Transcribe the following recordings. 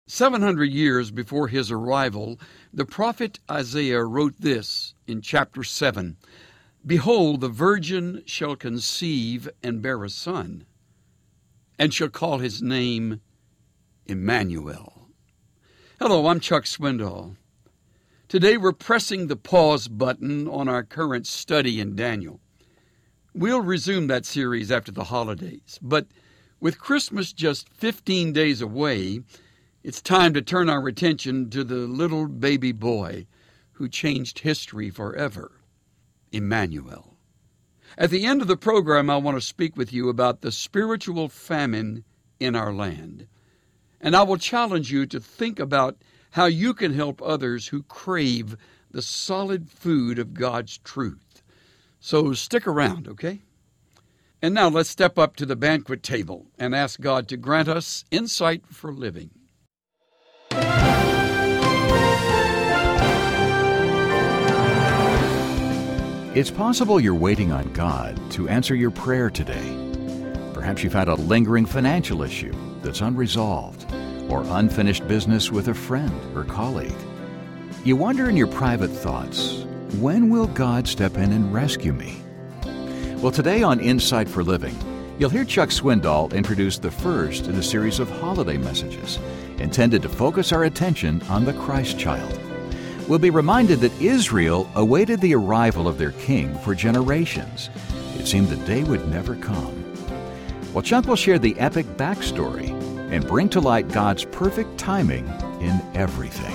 700 years before his arrival, the prophet Isaiah wrote this in chapter 7. Behold, the virgin shall conceive and bear a son, and shall call his name Emmanuel. Hello, I'm Chuck Swindoll. Today we're pressing the pause button on our current study in Daniel. We'll resume that series after the holidays, but with Christmas just 15 days away, it's time to turn our attention to the little baby boy who changed history forever, Emmanuel. At the end of the program, I want to speak with you about the spiritual famine in our land. And I will challenge you to think about how you can help others who crave the solid food of God's truth. So stick around, okay? And now let's step up to the banquet table and ask God to grant us insight for living. It's possible you're waiting on God to answer your prayer today. Perhaps you've had a lingering financial issue that's unresolved, or unfinished business with a friend or colleague. You wonder in your private thoughts, when will God step in and rescue me? Well, today on Insight for Living, you'll hear Chuck Swindoll introduce the first in a series of holiday messages intended to focus our attention on the Christ child. We'll be reminded that Israel awaited the arrival of their king for generations. It seemed the day would never come. Well, Chuck will share the epic backstory and bring to light God's perfect timing in everything.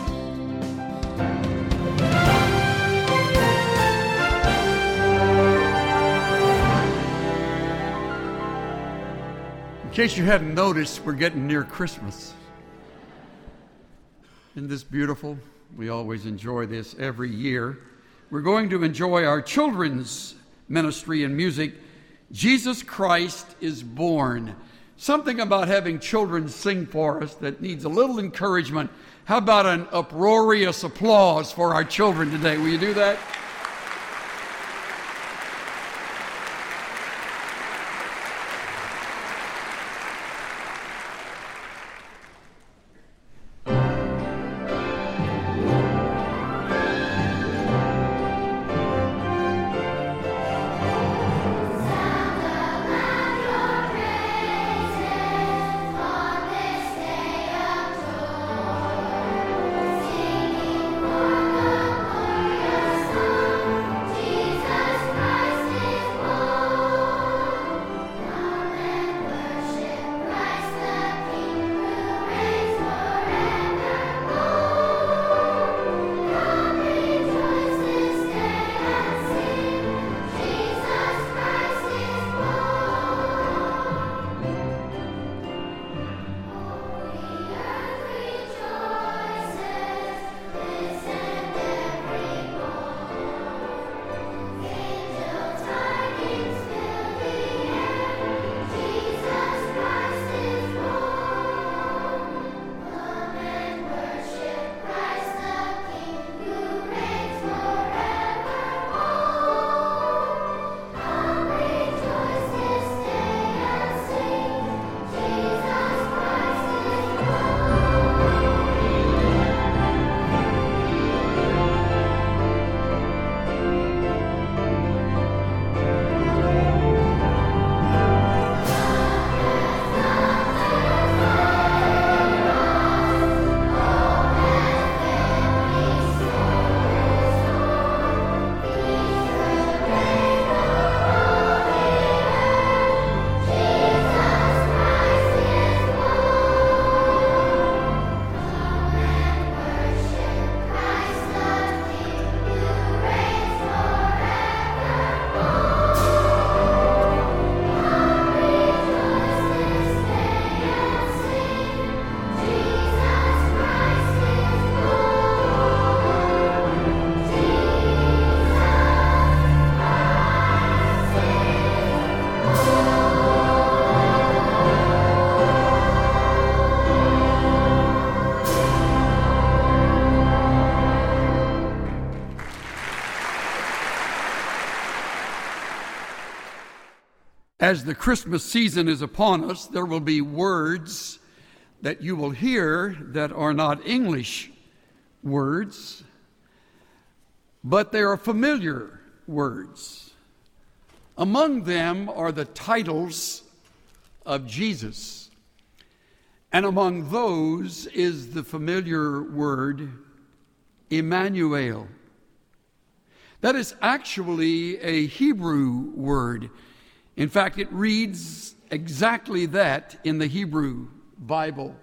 In case you hadn't noticed, we're getting near Christmas. Isn't this beautiful? We always enjoy this every year. We're going to enjoy our children's ministry and music, Jesus Christ is Born. Something about having children sing for us that needs a little encouragement. How about an uproarious applause for our children today? Will you do that? As the Christmas season is upon us, there will be words that you will hear that are not English words, but they are familiar words. Among them are the titles of Jesus, and among those is the familiar word Emmanuel. That is actually a Hebrew word. In fact, it reads exactly that in the Hebrew Bible.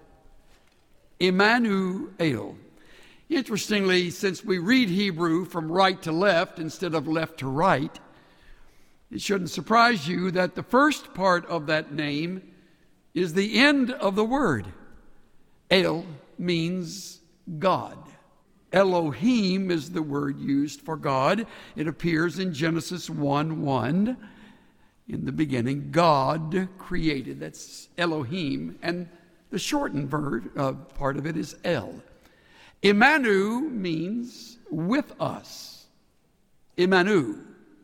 Emmanuel. Interestingly, since we read Hebrew from right to left instead of left to right, it shouldn't surprise you that the first part of that name is the end of the word. El means God. Elohim is the word used for God. It appears in Genesis 1:1. In the beginning, God created. That's Elohim. And the shortened part of it is El. Emmanuel means with us. Emmanuel.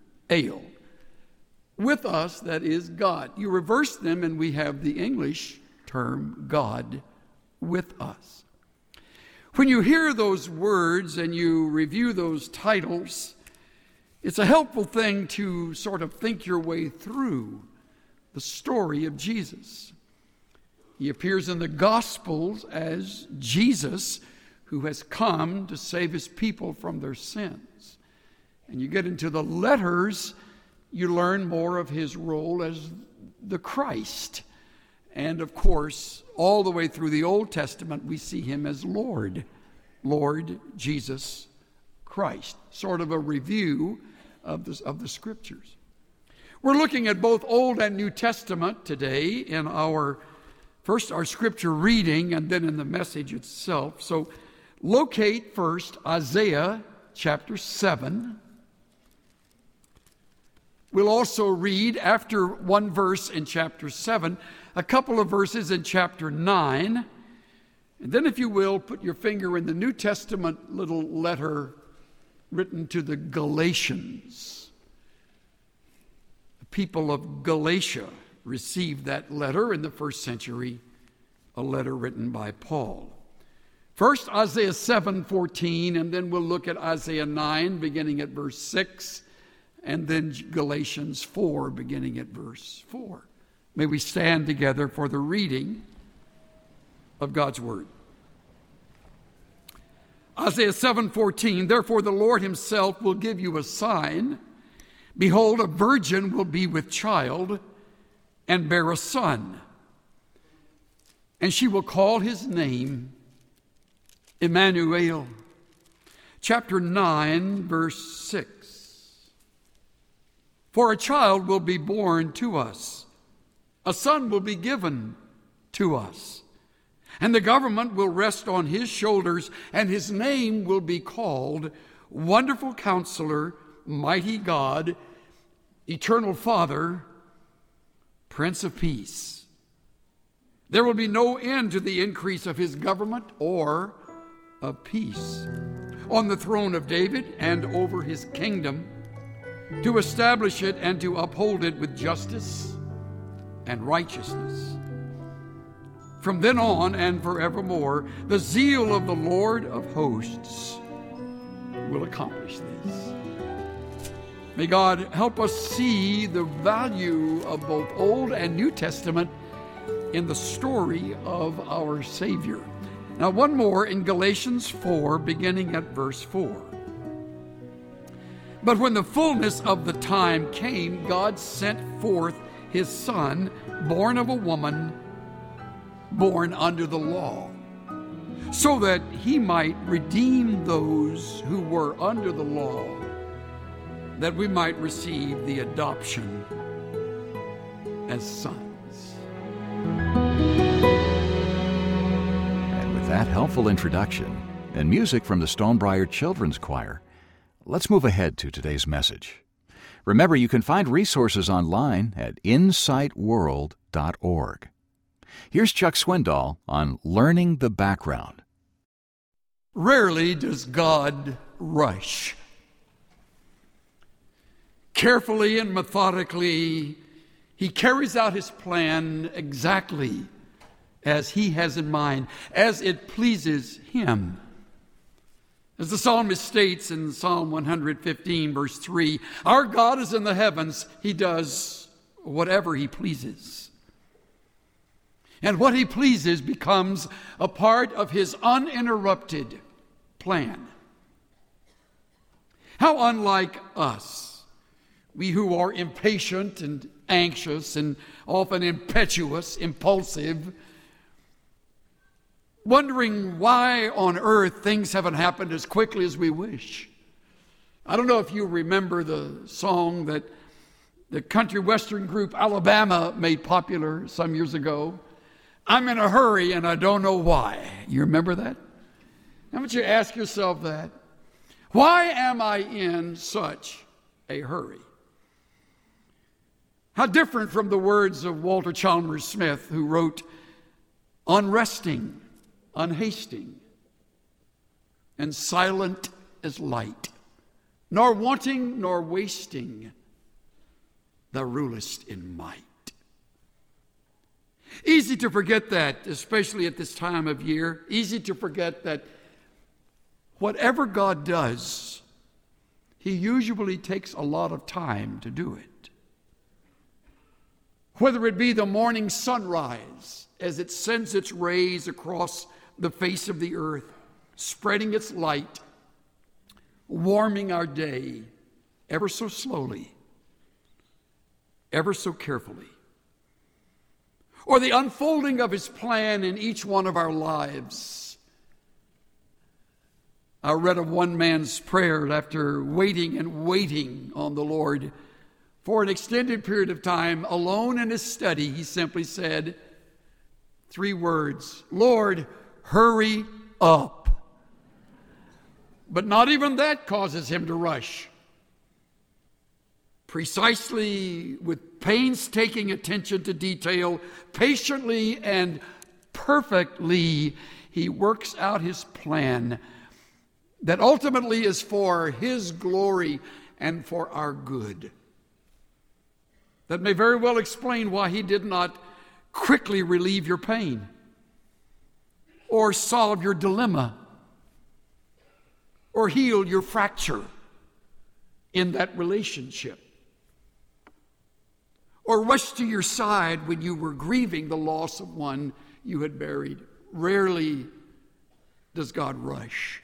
With us, that is God. You reverse them and we have the English term God with us. When you hear those words and you review those titles, it's a helpful thing to sort of think your way through the story of Jesus. He appears in the Gospels as Jesus, who has come to save his people from their sins. And you get into the letters, you learn more of his role as the Christ. And of course, all the way through the Old Testament, we see him as Lord Jesus Christ. Sort of a review of the Scriptures. We're looking at both Old and New Testament today in our Scripture reading and then in the message itself. So locate first Isaiah chapter 7. We'll also read, after one verse in chapter 7, a couple of verses in chapter 9. And then, if you will, put your finger in the New Testament little letter written to the Galatians. The people of Galatia received that letter in the first century, a letter written by Paul. First, Isaiah 7:14, and then we'll look at Isaiah 9, beginning at verse 6, and then Galatians 4, beginning at verse 4. May we stand together for the reading of God's Word. Isaiah 7:14, therefore the Lord himself will give you a sign. Behold, a virgin will be with child and bear a son, and she will call his name Emmanuel. Chapter 9, verse 6. For a child will be born to us, a son will be given to us, and the government will rest on his shoulders, and his name will be called Wonderful Counselor, Mighty God, Eternal Father, Prince of Peace. There will be no end to the increase of his government or of peace on the throne of David and over his kingdom, to establish it and to uphold it with justice and righteousness. From then on and forevermore, the zeal of the Lord of hosts will accomplish this. May God help us see the value of both Old and New Testament in the story of our Savior. Now, one more in Galatians 4, beginning at verse 4. But when the fullness of the time came, God sent forth his Son, born of a woman, born under the law, so that he might redeem those who were under the law, that we might receive the adoption as sons. And with that helpful introduction and music from the Stonebriar Children's Choir, let's move ahead to today's message. Remember, you can find resources online at insightworld.org. Here's Chuck Swindoll on Learning the Background. Rarely does God rush. Carefully and methodically, he carries out his plan exactly as he has in mind, as it pleases him. As the psalmist states in Psalm 115, verse 3, our God is in the heavens. He does whatever he pleases. And what he pleases becomes a part of his uninterrupted plan. How unlike us, we who are impatient and anxious and often impetuous, impulsive, wondering why on earth things haven't happened as quickly as we wish. I don't know if you remember the song that the country western group Alabama made popular some years ago. I'm in a hurry and I don't know why. You remember that? How about you ask yourself that? Why am I in such a hurry? How different from the words of Walter Chalmers Smith, who wrote, unresting, unhasting, and silent as light, nor wanting nor wasting, thou rulest in might. Easy to forget that, especially at this time of year. Easy to forget that whatever God does, he usually takes a lot of time to do it. Whether it be the morning sunrise as it sends its rays across the face of the earth, spreading its light, warming our day ever so slowly, ever so carefully, or the unfolding of his plan in each one of our lives. I read of one man's prayer after waiting and waiting on the Lord for an extended period of time, alone in his study. He simply said 3 words, Lord, hurry up. But not even that causes him to rush. Precisely, with painstaking attention to detail, patiently and perfectly, he works out his plan that ultimately is for his glory and for our good. That may very well explain why he did not quickly relieve your pain or solve your dilemma or heal your fracture in that relationship, or rush to your side when you were grieving the loss of one you had buried. Rarely does God rush.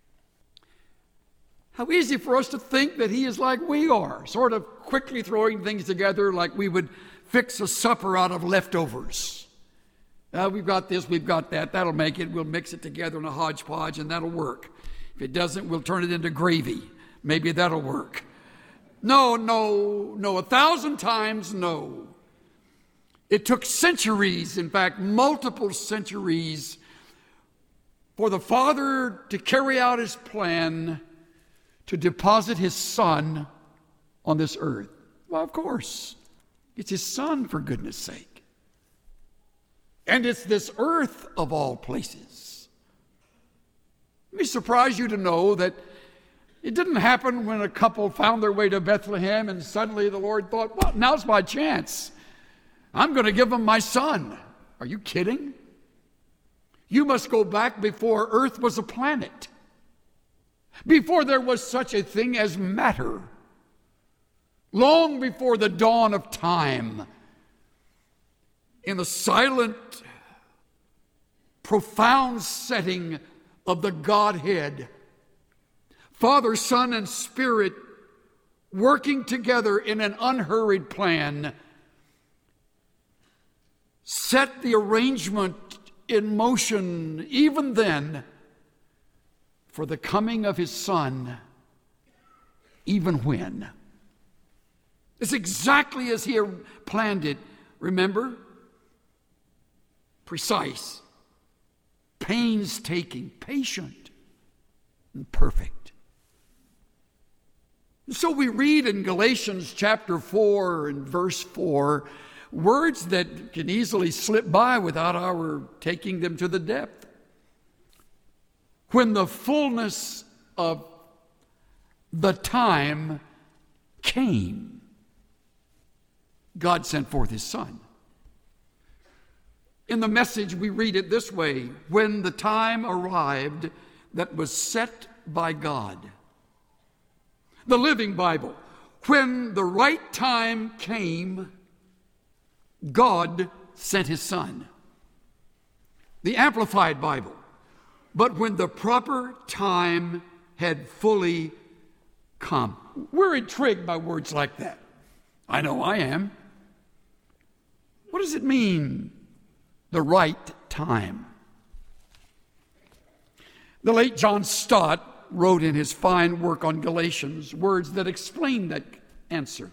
How easy for us to think that he is like we are, sort of quickly throwing things together like we would fix a supper out of leftovers. We've got this, we've got that, that'll make it, we'll mix it together in a hodgepodge and that'll work. If it doesn't, we'll turn it into gravy. Maybe that'll work. No, 1,000 times no. It took centuries, in fact, multiple centuries, for the Father to carry out his plan to deposit his Son on this earth. Well, of course, it's his Son, for goodness sake. And it's this earth of all places. Let me surprise you to know that it didn't happen when a couple found their way to Bethlehem and suddenly the Lord thought, well, now's my chance. I'm going to give them my son. Are you kidding? You must go back before earth was a planet, before there was such a thing as matter, long before the dawn of time, in the silent, profound setting of the Godhead, Father, Son, and Spirit working together in an unhurried plan, set the arrangement in motion even then for the coming of his Son, even when. It's exactly as he planned it. Remember? Precise, painstaking, patient, and perfect. So we read in Galatians chapter 4 and verse 4 words that can easily slip by without our taking them to the depth. When the fullness of the time came, God sent forth his Son. In the Message, we read it this way: when the time arrived that was set by God. The Living Bible: when the right time came, God sent his Son. The Amplified Bible: but when the proper time had fully come. We're intrigued by words like that. I know I am. What does it mean, the right time? The late John Stott wrote in his fine work on Galatians words that explain that answer.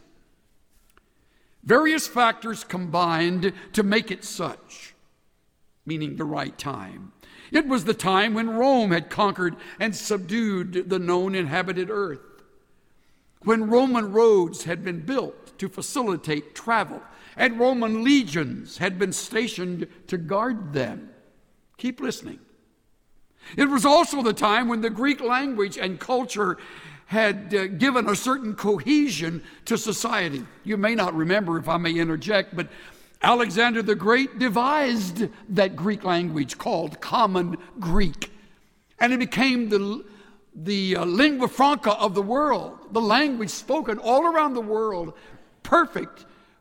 Various factors combined to make it such, meaning the right time. It was the time when Rome had conquered and subdued the known inhabited earth, when Roman roads had been built to facilitate travel, and Roman legions had been stationed to guard them. Keep listening. It was also the time when the Greek language and culture had given a certain cohesion to society. You may not remember, if I may interject, but Alexander the Great devised that Greek language called Common Greek. And it became the lingua franca of the world, the language spoken all around the world, perfect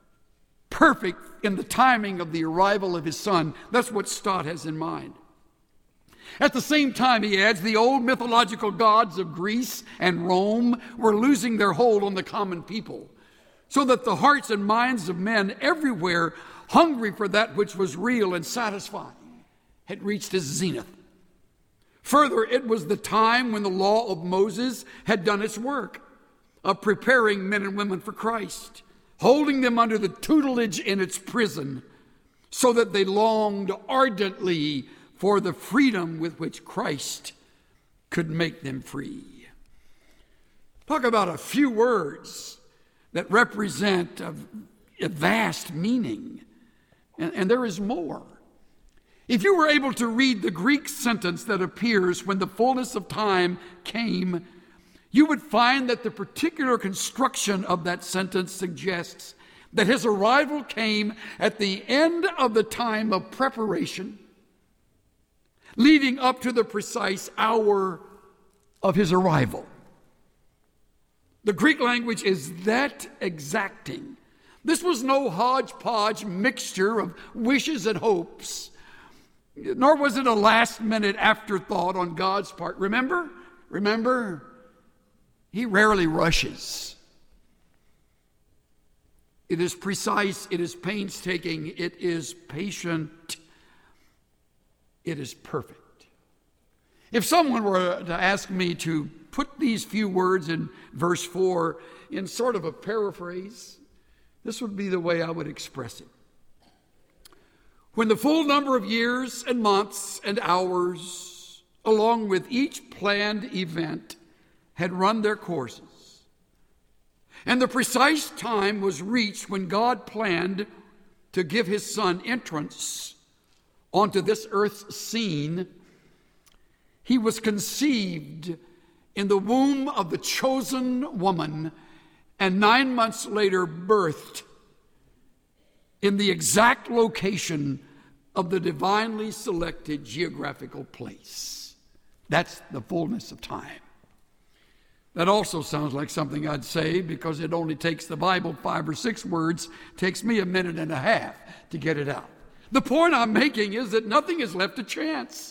in the timing of the arrival of his Son. That's what Stott has in mind. At the same time, he adds, the old mythological gods of Greece and Rome were losing their hold on the common people, so that the hearts and minds of men everywhere, hungry for that which was real and satisfying, had reached its zenith. Further, it was the time when the law of Moses had done its work of preparing men and women for Christ, holding them under the tutelage in its prison, so that they longed ardently for the freedom with which Christ could make them free. Talk about a few words that represent a vast meaning, and there is more. If you were able to read the Greek sentence that appears when the fullness of time came, you would find that the particular construction of that sentence suggests that his arrival came at the end of the time of preparation, leading up to the precise hour of his arrival. The Greek language is that exacting. This was no hodgepodge mixture of wishes and hopes, nor was it a last-minute afterthought on God's part. Remember, he rarely rushes. It is precise, it is painstaking, it is patient, it is perfect. If someone were to ask me to put these few words in verse 4 in sort of a paraphrase, this would be the way I would express it. When the full number of years and months and hours, along with each planned event, had run their courses, and the precise time was reached when God planned to give his Son entrance onto this earth's scene, he was conceived in the womb of the chosen woman, and 9 months later birthed in the exact location of the divinely selected geographical place. That's the fullness of time. That also sounds like something I'd say, because it only takes the Bible 5 or 6 words. It takes me a minute and a half to get it out. The point I'm making is that nothing is left to chance.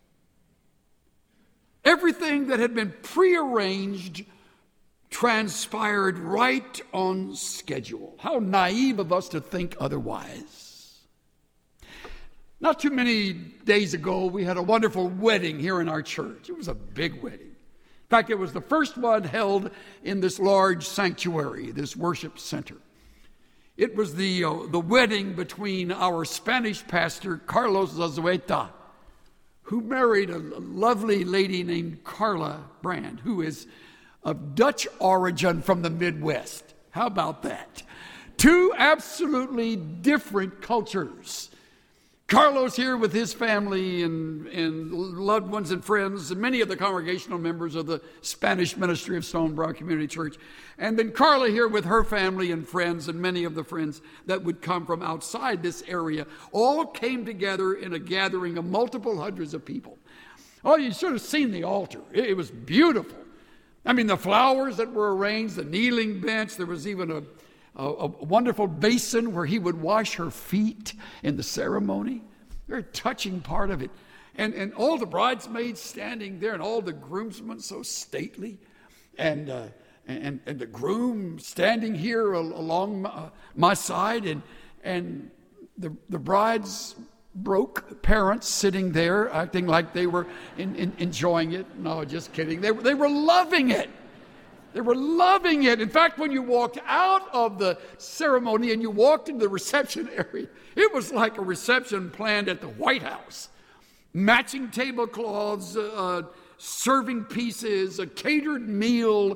Everything that had been prearranged transpired right on schedule. How naive of us to think otherwise. Not too many days ago, we had a wonderful wedding here in our church. It was a big wedding. In fact, it was the first one held in this large sanctuary, this worship center. It was the wedding between our Spanish pastor, Carlos Zazueta, who married a lovely lady named Carla Brand, who is of Dutch origin from the Midwest. How about that? Two absolutely different cultures Carlos here with his family and loved ones and friends, and many of the congregational members of the Spanish ministry of Stonebrook Community Church. And then Carla here with her family and friends, and many of the friends that would come from outside this area, all came together in a gathering of multiple hundreds of people. Oh, you should have seen the altar. It was beautiful. I mean, the flowers that were arranged, the kneeling bench, there was even a wonderful basin where he would wash her feet in the ceremony. Very touching part of it. And all the bridesmaids standing there, and all the groomsmen so stately. And the groom standing here along my side. And the bride's broke parents sitting there acting like they were enjoying it. No, just kidding. They were loving it. They were loving it. In fact, when you walked out of the ceremony and you walked into the reception area, it was like a reception planned at the White House. Matching tablecloths, serving pieces, a catered meal,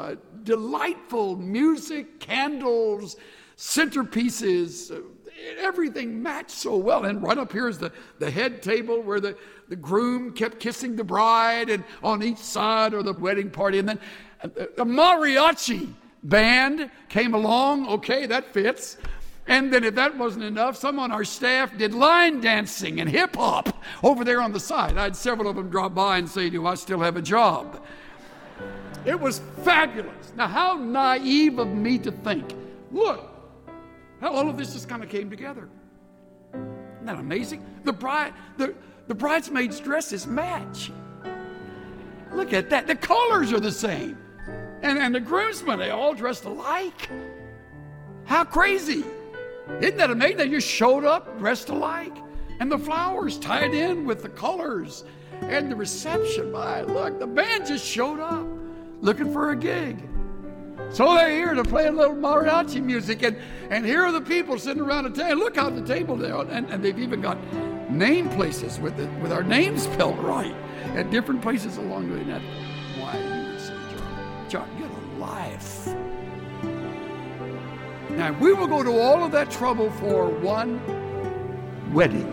delightful music, candles, centerpieces. Everything matched so well. And right up here is the head table where the groom kept kissing the bride, and on each side of the wedding party. And then a mariachi band came along. Okay, that fits. And then if that wasn't enough, some on our staff did line dancing and hip hop over there on the side. I had several of them drop by and say, "Do I still have a job?" It was fabulous. Now, how naive of me to think, look, how all of this just kind of came together. Isn't that amazing? The bridesmaids' dresses match. Look at that. The colors are the same. And the groomsmen, they all dressed alike. How crazy. Isn't that amazing? They just showed up dressed alike. And the flowers tied in with the colors. And the reception, look, the band just showed up looking for a gig. So they're here to play a little mariachi music. And here are the people sitting around the table. Look out the table there. And they've even got name places with our names spelled right at different places along the way. That's why you would say, John, get a life. Now, we will go to all of that trouble for one wedding.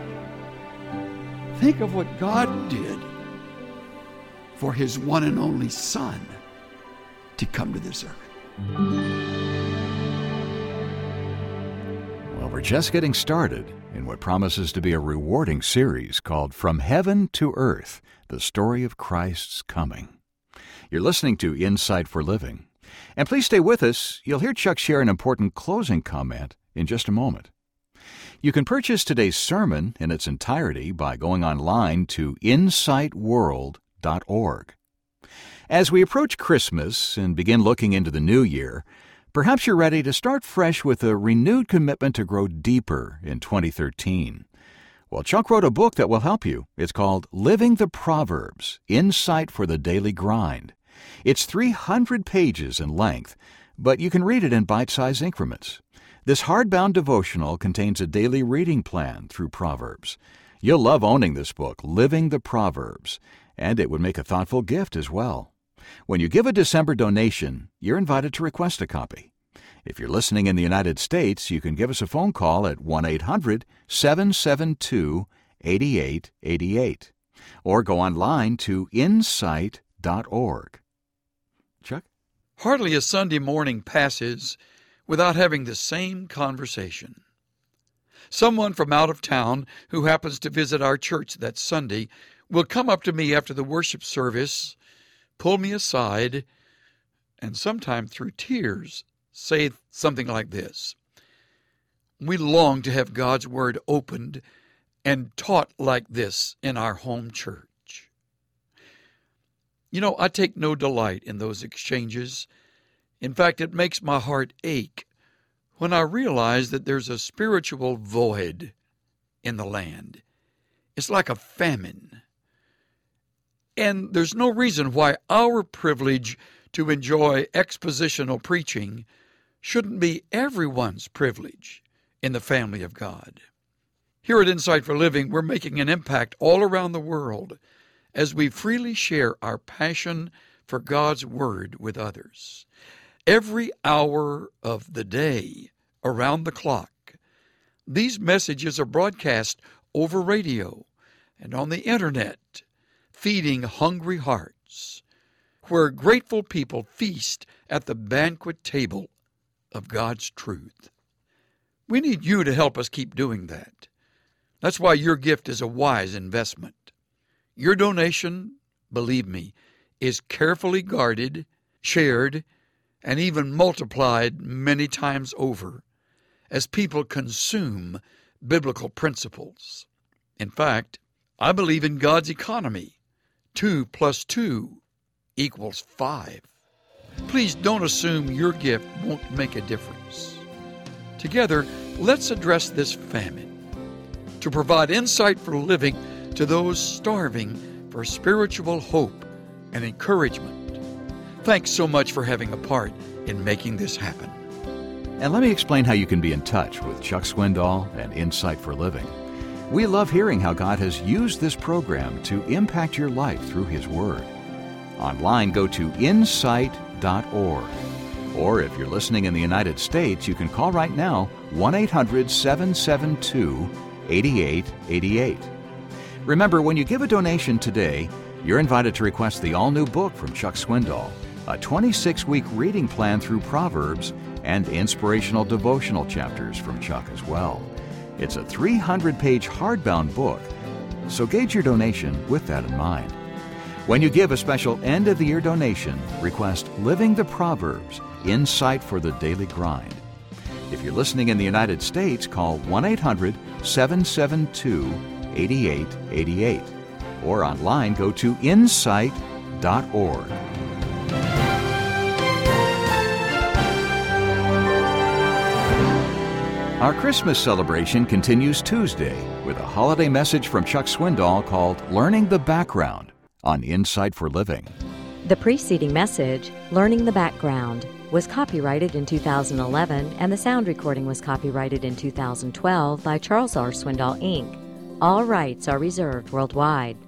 Think of what God did for his one and only Son to come to this earth. Well, we're just getting started in what promises to be a rewarding series called From Heaven to Earth, the story of Christ's coming. You're listening to Insight for Living. And please stay with us. You'll hear Chuck share an important closing comment in just a moment. You can purchase today's sermon in its entirety by going online to insightworld.org. As we approach Christmas and begin looking into the new year, perhaps you're ready to start fresh with a renewed commitment to grow deeper in 2013. Well, Chuck wrote a book that will help you. It's called Living the Proverbs, Insight for the Daily Grind. It's 300 pages in length, but you can read it in bite-sized increments. This hardbound devotional contains a daily reading plan through Proverbs. You'll love owning this book, Living the Proverbs, and it would make a thoughtful gift as well. When you give a December donation, you're invited to request a copy. If you're listening in the United States, you can give us a phone call at 1-800-772-8888 or go online to insight.org. Chuck? Hardly a Sunday morning passes without having the same conversation. Someone from out of town who happens to visit our church that Sunday will come up to me after the worship service, pull me aside, and sometime through tears say something like this: "We long to have God's Word opened and taught like this in our home church." You know, I take no delight in those exchanges. In fact, it makes my heart ache when I realize that there's a spiritual void in the land. It's like a famine. And there's no reason why our privilege to enjoy expositional preaching shouldn't be everyone's privilege in the family of God. Here at Insight for Living, we're making an impact all around the world as we freely share our passion for God's Word with others. Every hour of the day, around the clock, These messages are broadcast over radio and on the internet, feeding hungry hearts, where grateful people feast at the banquet table of God's truth. We need you to help us keep doing that. That's why your gift is a wise investment. Your donation, believe me, is carefully guarded, shared, and even multiplied many times over as people consume biblical principles. In fact, I believe in God's economy. 2 + 2 = 5. Please don't assume your gift won't make a difference. Together, let's address this famine to provide insight for living to those starving for spiritual hope and encouragement. Thanks so much for having a part in making this happen. And let me explain how you can be in touch with Chuck Swindoll and Insight for Living. We love hearing how God has used this program to impact your life through His Word. Online, go to insight.org. Or if you're listening in the United States, you can call right now, 1-800-772-8888. Remember, when you give a donation today, you're invited to request the all-new book from Chuck Swindoll, a 26-week reading plan through Proverbs, and inspirational devotional chapters from Chuck as well. It's a 300-page hardbound book, so gauge your donation with that in mind. When you give a special end-of-the-year donation, request Living the Proverbs, Insight for the Daily Grind. If you're listening in the United States, call 1-800-772-8888. Or online, go to insight.org. Our Christmas celebration continues Tuesday with a holiday message from Chuck Swindoll called Learning the Background on Insight for Living. The preceding message, Learning the Background, was copyrighted in 2011 and the sound recording was copyrighted in 2012 by Charles R. Swindoll, Inc. All rights are reserved worldwide.